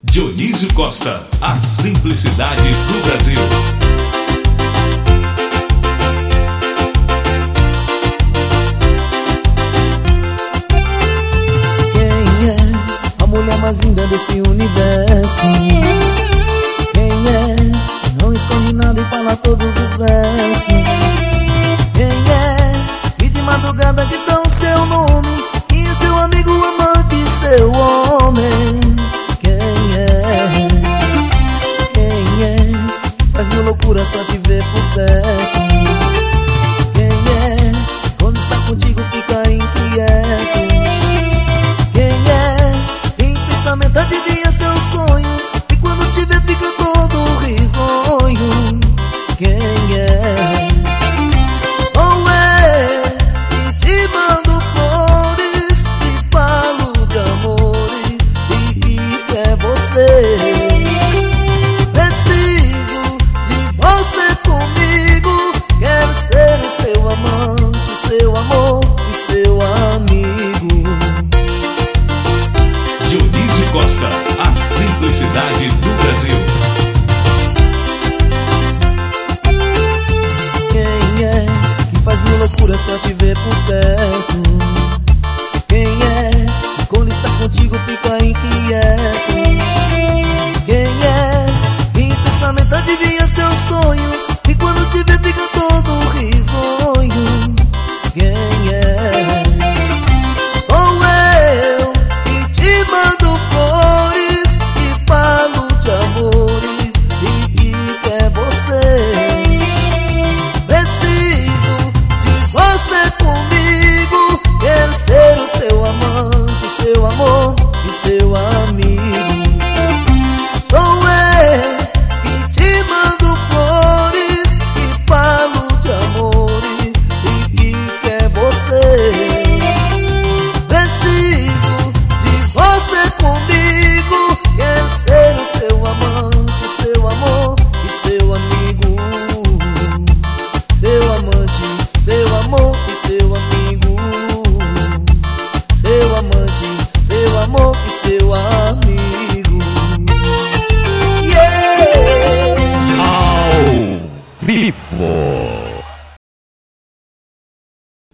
Dionísio Costa, a simplicidade do Brasil. Quem é a mulher mais linda desse universo? Quem é que não esconde nada e fala todos os versos? Quem é que de madrugada grita o seu nome e o seu amigo, amante, seu homem? Quem é? Quem é que faz mil loucuras pra te ver por perto? Quem é quando está contigo fica inquieto? Quem é em pensamento adivinha seu sonho e quando te vê fica todo risonho? Quem é? Sou eu que te mando flores, que falo de amores e que quer você. Preciso de você comigo, quero ser o seu amante, o seu amor.